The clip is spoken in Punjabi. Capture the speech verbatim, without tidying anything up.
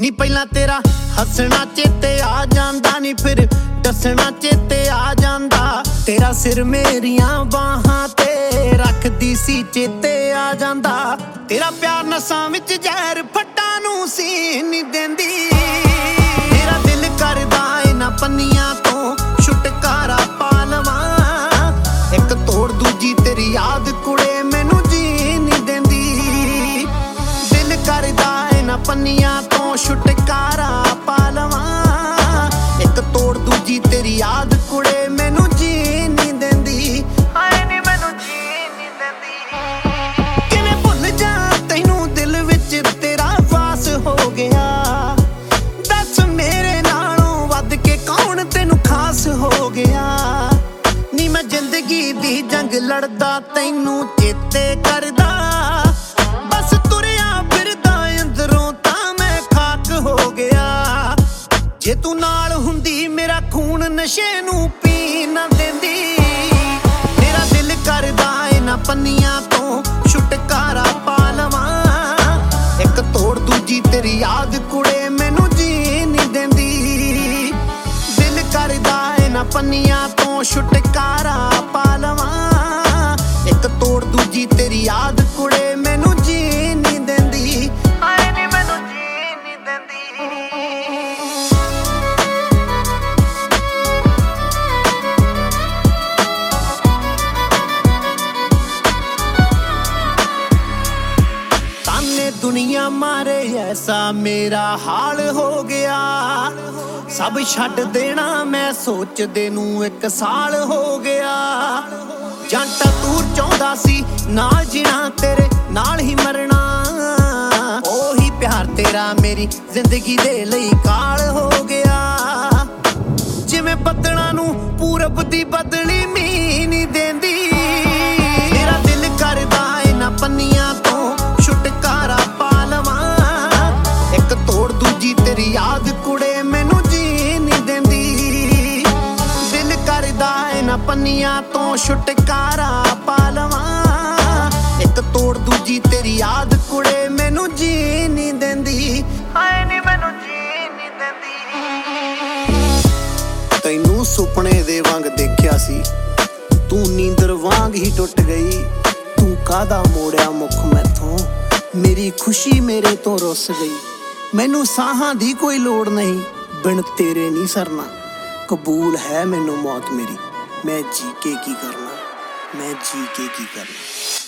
ਨੀ ਪਹਿਲਾਂ ਤੇਰਾ ਹੱਸਣਾ ਚੇਤੇ ਆ ਜਾਂਦਾ, ਨੀ ਫਿਰ ਦੱਸਣਾ ਚੇਤੇ ਆ ਜਾਂਦਾ। ਤੇਰਾ ਸਿਰ ਮੇਰੀਆਂ ਬਾਹਾਂ ਤੇ ਰੱਖਦੀ ਸੀ ਚੇਤੇ ਆ ਜਾਂਦਾ। ਤੇਰਾ ਪਿਆਰ ਨਸਾਂ ਵਿੱਚ ਜ਼ਹਿਰ ਫੱਟਾਂ ਨੂੰ ਸੀ ਨੀ ਦਿੰਦੀ। ਮੇਰਾ ਦਿਲ ਕਰਦਾ ਇਹਨਾਂ ਪੰਨੀਆਂ ਤੋਂ ਛੁਟਕਾਰਾ ਪਾ ਲਵਾਂ, ਇੱਕ ਤੋੜ ਦੂਜੀ ਤੇਰੀ ਯਾਦ ਕੁੜੇ ਮੈਨੂੰ ਜੀ ਨੀ ਦਿੰਦੀ। ਦਿਲ ਕਰਦਾ ਇਹਨਾਂ ਪੰਨੀਆਂ ਤੋਂ ਛੁਟਕਾਰਾ ਪਾ ਲਵਾਂ, ਇੱਕ ਤੋੜ ਦੂਜੀ ਤੇਰੀ ਯਾਦ ਕੁੜੇ ਮੈਨੂੰ ਜੀ ਨੀ ਦਿੰਦੀ। ਹਾਏ ਨੀ ਮੈਨੂੰ ਜੀ ਨੀ ਦਿੰਦੀ। ਕਿਵੇਂ ਭੁੱਲ ਜਾ ਤੈਨੂੰ ਦਿਲ ਵਿੱਚ ਤੇਰਾ ਵਾਸ ਹੋ ਗਿਆ, ਦੱਸ ਮੇਰੇ ਨਾਲੋਂ ਵੱਧ ਕੇ ਕੌਣ ਤੈਨੂੰ ਖਾਸ ਹੋ ਗਿਆ। ਨੀ ਮੈਂ ਜ਼ਿੰਦਗੀ ਦੀ ਜੰਗ ਲੜਦਾ ਤੈਨੂੰ ਚੇਤੇ ਕਰਦਾ, ਬਸ ਤੁਰਿਆ ਫਿਰਦਾ ਅੰਦਰੋਂ ਤਾਂ ਮੈਂ ਖਾਕ ਹੋ ਗਿਆ। ਜੇ ਤੂੰ ਨਾਲ ਹੁੰਦੀ ਮੇਰਾ ਖੂਨ ਨਸ਼ੇ ਨੂੰ ਪੀ ਨਾ ਦਿੰਦੀ। ਮੇਰਾ ਦਿਲ ਕਰਦਾ ਇਹਨਾਂ ਪੰਨੀਆਂ ਤੋਂ ਛੁਟਕਾਰਾ ਪਾ ਲਵਾਂ, ਇੱਕ ਤੋੜ ਦੂਜੀ ਤੇਰੀ ਯਾਦ ਕੁੜੇ ਮੈਨੂੰ ਜੀ ਨੀ ਦਿੰਦੀ। ਦਿਲ ਕਰਦਾ ਇਹਨਾਂ ਪੰਨੀਆਂ ਤੋਂ ਛੁਟਕਾਰਾ ਪਾ ਲਵਾਂ, ਇੱਕ ਤੋੜ ਦੂਜੀ ਤੇਰੀ ਯਾਦ ਕੁੜੇ ਮੈਨੂੰ ਜੀ ਨੀ ਦਿੰਦੀ। ਹਾਏ ਨੀ ਮੈਨੂੰ ਜੀ ਨੀ ਦਿੰਦੀ। ਤਾਨੇ ਦੁਨੀਆ ਮਾਰੇ ਐਸਾ ਮੇਰਾ ਹਾਲ ਹੋ ਗਿਆ, ਸਭ ਛੱਡ ਦੇਣਾ ਮੈਂ ਸੋਚਦੇ ਨੂੰ ਇੱਕ ਸਾਲ ਹੋ ਗਿਆ। ਜੰਟਾ ਤੂੰ ਚਾਹੁੰਦਾ ਸੀ ਨਾਲ ਜੀਣਾ ਤੇਰੇ ਨਾਲ ਹੀ ਮਰਨਾ, ਉਹੀ ਪਿਆਰ ਤੇਰਾ ਮੇਰੀ ਜ਼ਿੰਦਗੀ ਦੇ ਲਈ ਕਾਲ ਹੋ ਗਿਆ। ਜਿਵੇਂ ਬੱਦਲਾਂ ਨੂੰ ਪੂਰਬ ਦੀ ਬਦਲੀ ਮੀਂਹ ਨੀ ਦਿੰਦੀ। ਮੇਰਾ ਦਿਲ ਕਰਦਾ ਇਹਨਾਂ ਪੰਨੀਆਂ ਤੋਂ ਛੁਟਕਾਰਾ ਪਾ ਲਵਾਂ, ਇੱਕ ਤੋੜ ਦੂਜੀ ਤੇਰੀ ਯਾਦ ਕੁੜੇ ਮੈਨੂੰ ਜੀ ਨੀ ਦਿੰਦੀ। ਦਿਲ ਕਰਦਾ ਇਹਨਾਂ ਪੰਨੀਆਂ ਤੋਂ ਛੁਟਕਾਰਾ ਪਾ ਲਵਾਂ, ਇੱਕ ਤੋੜ ਦੂਜੀ ਤੇਰੀ ਯਾਦ ਕੁੜੇ ਮੈਨੂੰ ਜੀ ਨੀ ਦਿੰਦੀ। ਹਾਏ ਨੀ ਮੈਨੂੰ ਜੀ ਨੀ ਦਿੰਦੀ। ਤੈਨੂੰ ਸੁਪਨੇ ਦੇ ਵਾਂਗ ਦੇਖਿਆ ਸੀ, ਤੂੰ ਨੀਂਦਰ ਵਾਂਗ ਹੀ ਟੁੱਟ ਗਈ। ਤੂੰ ਕਾਹਦਾ ਮੋੜਿਆ ਮੁੱਖ ਮੈਥੋਂ, ਮੇਰੀ ਖੁਸ਼ੀ ਮੇਰੇ ਤੋਂ ਰੁੱਸ ਗਈ। ਮੈਨੂੰ ਸਾਹਾਂ ਦੀ ਕੋਈ ਲੋੜ ਨਹੀਂ, ਬਿਨ ਤੇਰੇ ਨਹੀਂ ਸਰਨਾ। ਕਬੂਲ ਹੈ ਮੈਨੂੰ ਮੌਤ ਮੇਰੀ, ਮੈਂ ਜੀ ਕੇ ਕੀ ਕਰਨਾ, ਮੈਂ ਜੀ ਕੇ ਕੀ ਕਰਨਾ।